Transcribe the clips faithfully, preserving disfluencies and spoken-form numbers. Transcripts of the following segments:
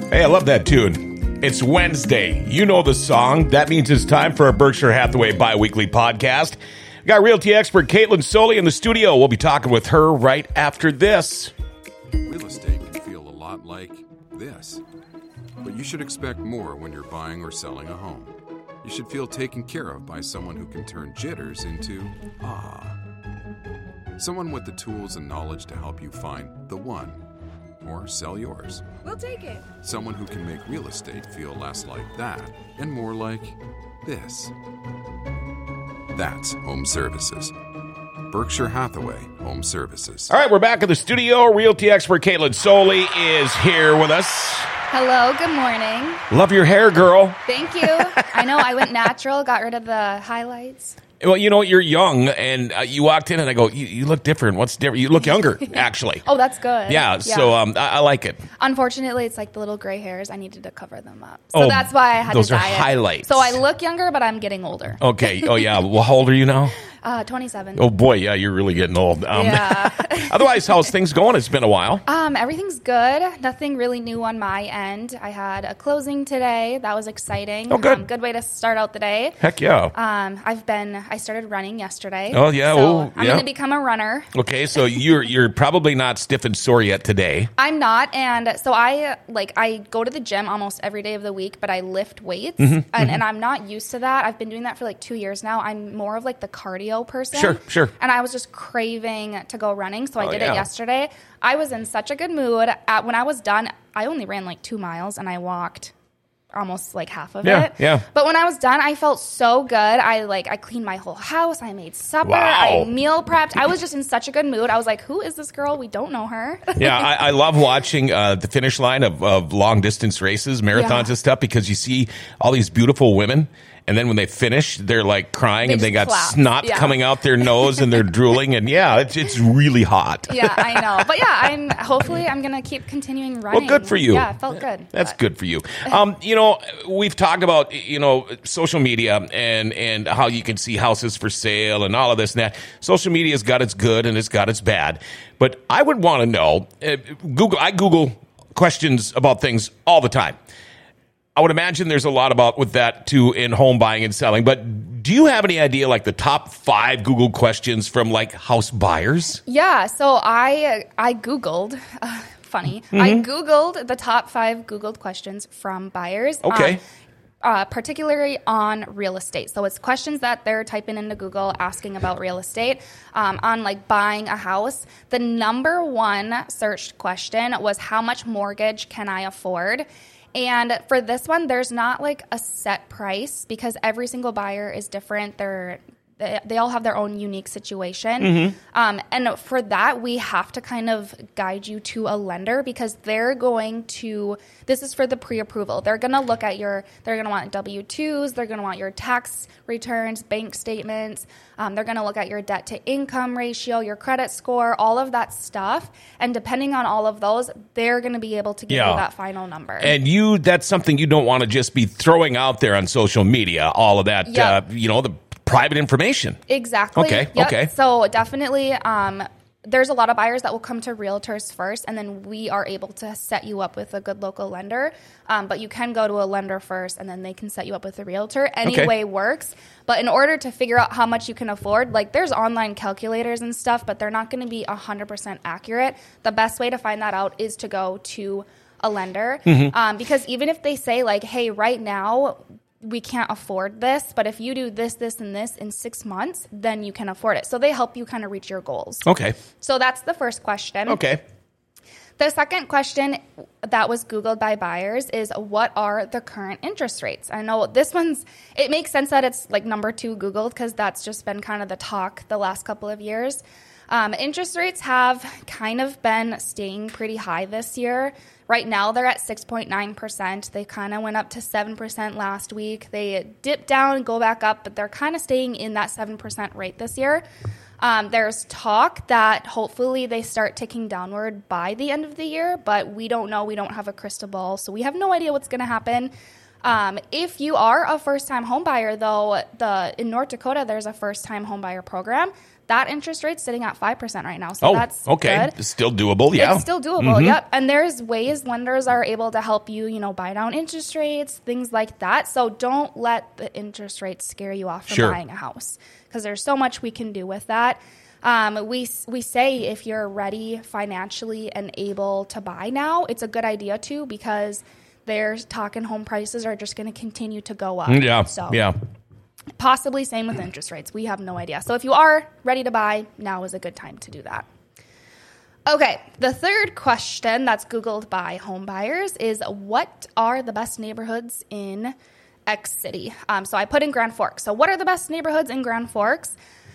Hey, I love that tune. It's Wednesday. You know the song. That means it's time for a Berkshire Hathaway bi-weekly podcast. We got realty expert Caitlin Soley in the studio. We'll be talking with her right after this. Real estate can feel a lot like this, but you should expect more when you're buying or selling a home. You should feel taken care of by someone who can turn jitters into ah. Someone with the tools and knowledge to help you find the one or sell yours. We'll take it. Someone who can make real estate feel less like that and more like this. That's Home Services. Berkshire Hathaway Home Services. All right, we're back in the studio. Realty expert Caitlin Soley is here with us. Hello, good morning. Love your hair, girl. Thank you. I know, I went natural, got rid of the highlights. Well, you know, you're young, and uh, you walked in, and I go, you, you look different. What's different? You look younger, actually. Oh, that's good. Yeah, so um, I, I like it. Unfortunately, it's like the little gray hairs. I needed to cover them up. So Oh, that's why I had those to are dye it. highlights. So I look younger, but I'm getting older. Okay. Oh, yeah. Well, how old are you now? Uh, twenty-seven. Oh, boy. Yeah, you're really getting old. Um, Yeah. Otherwise, how's things going? It's been a while. Um, everything's good. Nothing really new on my end. I had a closing today. That was exciting. Oh, good. Um, good way to start out the day. Heck yeah. Um, I've been, I started running yesterday. Oh, yeah. So Oh, I'm yeah. going to become a runner. Okay, so you're you're probably not stiff and sore yet today. I'm not, and so I like I go to the gym almost every day of the week, but I lift weights, Mm-hmm, and, mm-hmm. and I'm not used to that. I've been doing that for like two years now. I'm more of like the cardio person. Sure, sure. And I was just craving to go running, so I Oh, did yeah. it yesterday. I was in such a good mood. At, when I was done, I only ran like two miles, and I walked almost like half of Yeah, it. yeah. But when I was done, I felt so good. I like I cleaned my whole house. I made supper. Wow. I meal prepped. I was just in such a good mood. I was like, who is this girl? We don't know her. Yeah, I, I love watching uh, the finish line of, of long distance races, marathons Yeah. and stuff, because you see all these beautiful women. And then when they finish, they're like crying They and they just got clap. snot Yeah. coming out their nose and they're drooling. And yeah, it's, it's really hot. Yeah, I know. But yeah, I'm hopefully I'm going to keep continuing running. Well, good for you. Yeah, it felt good. That's But- good for you. Um, you know, we've talked about, you know, social media and, and how you can see houses for sale and all of this and that. Social media's got its good and it's got its bad. But I would want to know, uh, Google, I Google questions about things all the time. I would imagine there's a lot about with that too in home buying and selling. But do you have any idea like the top five Google questions from like house buyers? Yeah, so I I Googled, uh, funny, I Googled the top five Googled questions from buyers. Okay. Um, uh, particularly on real estate. So it's questions that they're typing into Google asking about real estate, um, on like buying a house. The number one searched question was, how much mortgage can I afford? And for this one, there's not like a set price because every single buyer is different. They're they, they all have their own unique situation. Mm-hmm. Um, and for that, we have to kind of guide you to a lender because they're going to, this is for the pre-approval. They're going to look at your, they're going to want W two's, they're going to want your tax returns, bank statements. Um, they're going to look at your debt to income ratio, your credit score, all of that stuff. And depending on all of those, they're going to be able to give Yeah. you that final number. And you, that's something you don't want to just be throwing out there on social media, all of that, Yep. uh, you know, the private information. Exactly. Okay, Yep. okay. So definitely, um, there's a lot of buyers that will come to realtors first, and then we are able to set you up with a good local lender. Um, but you can go to a lender first, and then they can set you up with a realtor. Any Okay. way works. But in order to figure out how much you can afford, like there's online calculators and stuff, but they're not going to be one hundred percent accurate. The best way to find that out is to go to a lender. Mm-hmm. Um, because even if they say like, hey, right now, we can't afford this, but if you do this, this, and this in six months, then you can afford it. So they help you kind of reach your goals. Okay. So that's the first question. Okay. The second question that was Googled by buyers is, what are the current interest rates? I know this one's, it makes sense that it's like number two Googled because that's just been kind of the talk the last couple of years. Um, interest rates have kind of been staying pretty high this year. Right now, they're at six point nine percent. They kind of went up to seven percent last week. They dip down and go back up, but they're kind of staying in that seven percent rate this year. Um, there's talk that hopefully they start ticking downward by the end of the year, but we don't know. We don't have a crystal ball, so we have no idea what's going to happen. Um, if you are a first-time home buyer, though, the in North Dakota, there's a first-time home buyer program. That interest rate's sitting at five percent right now. So oh, that's okay. good. It's still doable, yeah. It's still doable, mm-hmm. Yep. And there's ways lenders are able to help you, you know, buy down interest rates, things like that. So don't let the interest rates scare you off from sure. buying a house, because there's so much we can do with that. Um, we we say if you're ready financially and able to buy now, it's a good idea too, because they're talking home prices are just going to continue to go up. Yeah, so yeah. Possibly same with interest rates. We have no idea. So if you are ready to buy, now is a good time to do that. Okay, the third question that's Googled by home buyers is, what are the best neighborhoods in X city? Um, so I put in Grand Forks. So what are the best neighborhoods in Grand Forks?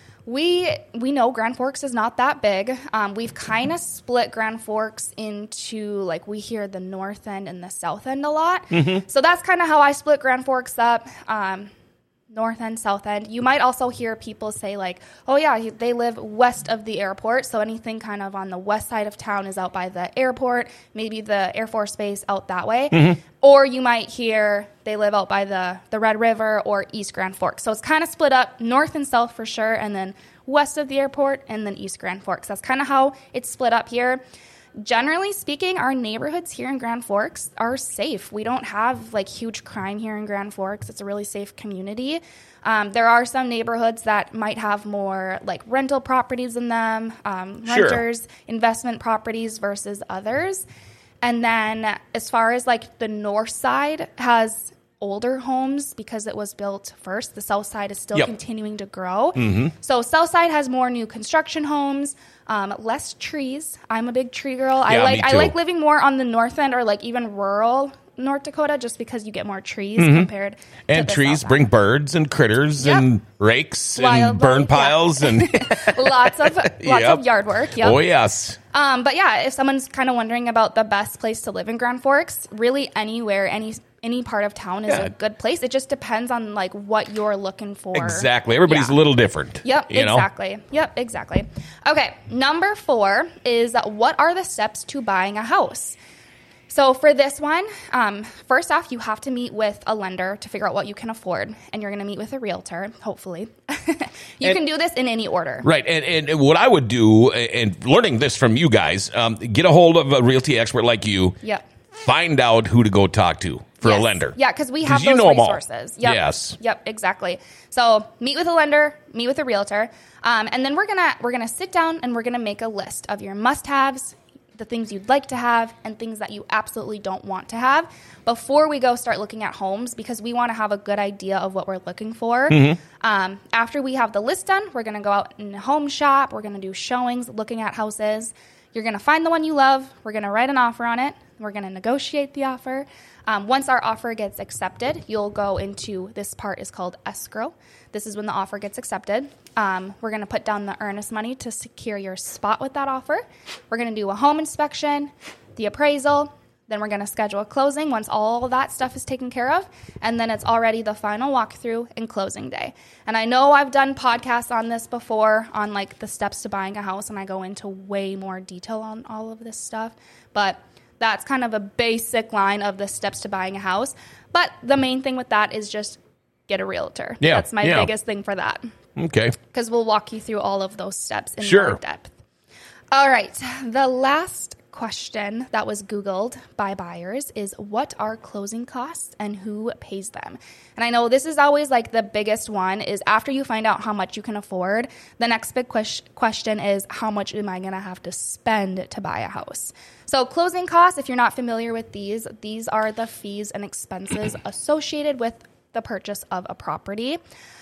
We we know Grand Forks is not that big. Um, we've kind of split Grand Forks into, like, we hear the north end and the south end a lot. Mm-hmm. So that's kind of how I split Grand Forks up. Um, North end, south end. You might also hear people say, like, oh, yeah, they live west of the airport. So anything kind of on the west side of town is out by the airport, maybe the Air Force Base out that way. Mm-hmm. Or you might hear they live out by the, the Red River or East Grand Forks. So it's kind of split up north and south for sure, and then west of the airport and then East Grand Forks. That's kind of how it's split up here. Generally speaking, our neighborhoods here in Grand Forks are safe. We don't have, like, huge crime here in Grand Forks. It's a really safe community. Um, there are some neighborhoods that might have more, like, rental properties in them, um, sure. renters, investment properties versus others. And then as far as, like, the north side has older homes because it was built first. The south side is still yep. continuing to grow. Mm-hmm. So south side has more new construction homes, um, less trees. I'm a big tree girl. Yeah, I like me too. I like living more on the north end, or like even rural North Dakota, just because you get more trees mm-hmm. compared and to the trees south bring end. birds and critters yep. and rakes Wildlife, and burn piles yeah. and lots of lots yep. of yard work. Yep. Oh yes. Um, but yeah, if someone's kind of wondering about the best place to live in Grand Forks, really anywhere, any any part of town is yeah. a good place. It just depends on, like, what you're looking for. Exactly. Everybody's yeah. a little different. Yep, you exactly. know? Yep, exactly. Okay, number four is, what are the steps to buying a house? So for this one, um, first off, you have to meet with a lender to figure out what you can afford, and you're going to meet with a realtor, hopefully. you and, can do this in any order. Right, and, and what I would do, and learning this from you guys, um, get a hold of a realty expert like you. Yep. Find out who to go talk to for yes. a lender. Yeah, because we have you those know 'em all. resources. Yep. Yes. Yep, exactly. So meet with a lender, meet with a realtor, um, and then we're gonna we're gonna sit down and we're gonna make a list of your must-haves, the things you'd like to have, and things that you absolutely don't want to have before we go start looking at homes, because we want to have a good idea of what we're looking for. Mm-hmm. Um, after we have the list done, we're going to go out and home shop. We're going to do showings, looking at houses. You're going to find the one you love. We're going to write an offer on it. We're going to negotiate the offer. Um, once our offer gets accepted, you'll go into, this part is called escrow. This is when the offer gets accepted. Um, we're going to put down the earnest money to secure your spot with that offer. We're going to do a home inspection, the appraisal. Then we're going to schedule a closing once all that stuff is taken care of. And then it's already the final walkthrough and closing day. And I know I've done podcasts on this before on, like, the steps to buying a house, and I go into way more detail on all of this stuff. But that's kind of a basic line of the steps to buying a house. But the main thing with that is just get a realtor. Yeah, That's my yeah. biggest thing for that. Okay. Because we'll walk you through all of those steps in Sure. more depth. All right. The last question that was Googled by buyers is, what are closing costs and who pays them? And I know this is always, like, the biggest one is after you find out how much you can afford, the next big ques- question is, how much am I going to have to spend to buy a house? So closing costs, if you're not familiar with these, these are the fees and expenses associated with the purchase of a property.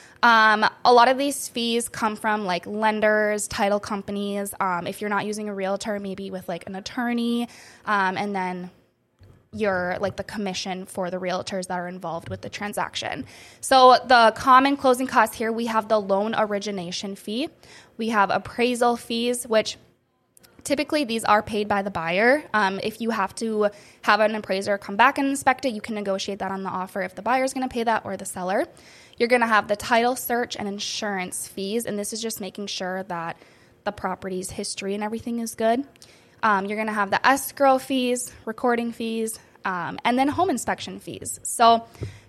Um, a lot of these fees come from, like, lenders, title companies. Um, if you're not using a realtor, maybe with, like, an attorney, um, and then your, like, the commission for the realtors that are involved with the transaction. So the common closing costs here, we have the loan origination fee. We have appraisal fees, which typically these are paid by the buyer. Um, if you have to have an appraiser come back and inspect it, you can negotiate that on the offer if the buyer is going to pay that or the seller. You're going to have the title search and insurance fees, and this is just making sure that the property's history and everything is good. Um, you're going to have the escrow fees, recording fees, um, and then home inspection fees. So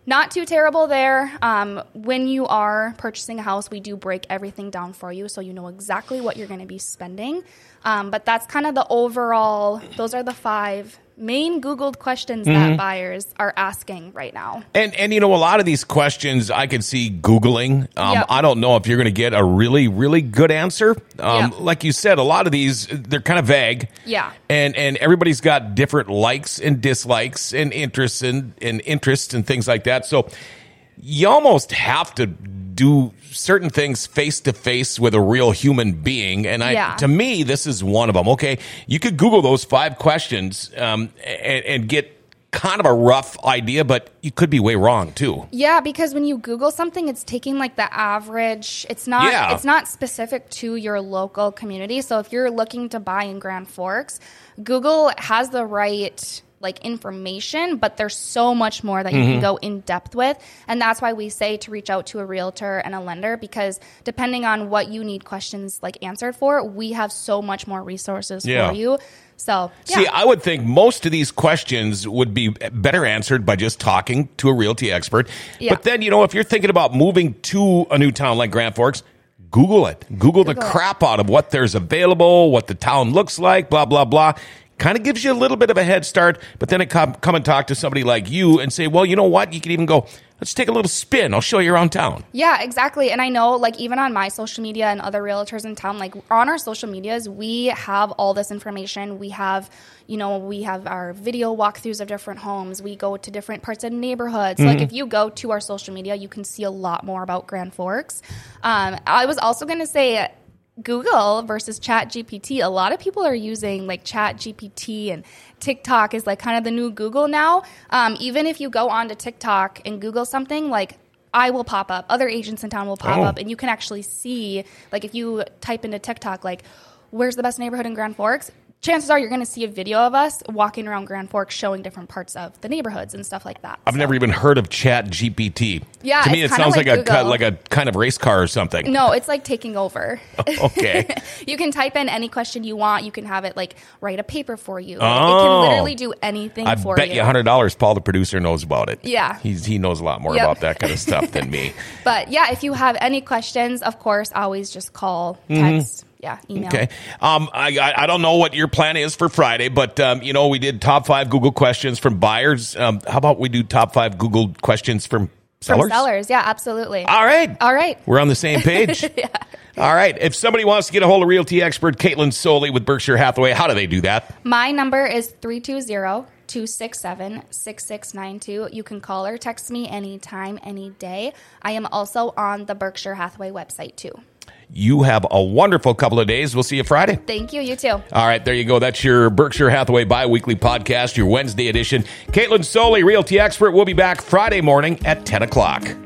Not too terrible there. Um, when you are purchasing a house, we do break everything down for you so you know exactly what you're going to be spending. Um, but that's kind of the overall, those are the five main Googled questions mm-hmm. that buyers are asking right now. And, and you know, a lot of these questions I can see Googling. Um, yep. I don't know if you're going to get a really, really good answer. Um, yep. Like you said, a lot of these, they're kind of vague. Yeah. And and everybody's got different likes and dislikes and interests and, and interests and things like that. So you almost have to do certain things face to face with a real human being. And I, yeah. to me, this is one of them. Okay. You could Google those five questions um, and, and get kind of a rough idea, but you could be way wrong too. Yeah, because when you Google something, it's taking like the average. It's not Yeah. it's not specific to your local community. So if you're looking to buy in Grand Forks, Google has the right like information, but there's so much more that you mm-hmm. can go in depth with. And that's why we say to reach out to a realtor and a lender, because depending on what you need questions like answered for, we have so much more resources yeah. for you. So, yeah. See, I would think most of these questions would be better answered by just talking to a realty expert. Yeah. But then, you know, if you're thinking about moving to a new town like Grand Forks, Google it. Google, Google the crap it. out of what there's available, what the town looks like, blah, blah, blah. Kind of gives you a little bit of a head start, but then it come, come and talk to somebody like you and say, well, you know what? You could even go, let's take a little spin. I'll show you around town. Yeah, exactly. And I know, like, even on my social media and other realtors in town, like, on our social medias, we have all this information. We have, you know, we have our video walkthroughs of different homes. We go to different parts of neighborhoods. Mm-hmm. Like, if you go to our social media, you can see a lot more about Grand Forks. Um, I was also going to say, Google versus Chat G P T. A lot of people are using like Chat G P T, and TikTok is like kind of the new Google now. Um, even if you go onto TikTok and Google something, like I will pop up, other agents in town will pop oh. up, and you can actually see, like if you type into TikTok, like where's the best neighborhood in Grand Forks? Chances are you're going to see a video of us walking around Grand Forks showing different parts of the neighborhoods and stuff like that. I've so. never even heard of Chat G P T. Yeah, to me it sounds like, like a like a kind of race car or something. No, it's like taking over. Okay. You can type in any question you want. You can have it like write a paper for you. Oh. It can literally do anything I for you. I bet you one hundred dollars Paul, the producer, knows about it. Yeah. He's, he knows a lot more yep. about that kind of stuff than me. But yeah, if you have any questions, of course, always just call, text. Mm-hmm. Yeah, email. Okay. Um, I, I I don't know what your plan is for Friday, but um, you know, we did top five Google questions from buyers. Um, how about we do top five Google questions from sellers? From sellers, yeah, absolutely. All right. All right. We're on the same page. Yeah. All right. If somebody wants to get a hold of realty expert Caitlin Soley with Berkshire Hathaway, how do they do that? My number is three two zero, two six seven, six six nine two. You can call or text me anytime, any day. I am also on the Berkshire Hathaway website, too. You have a wonderful couple of days. We'll see you Friday. Thank you. You too. All right. There you go. That's your Berkshire Hathaway bi-weekly podcast, your Wednesday edition. Caitlin Soley, realty expert. We'll be back Friday morning at ten o'clock.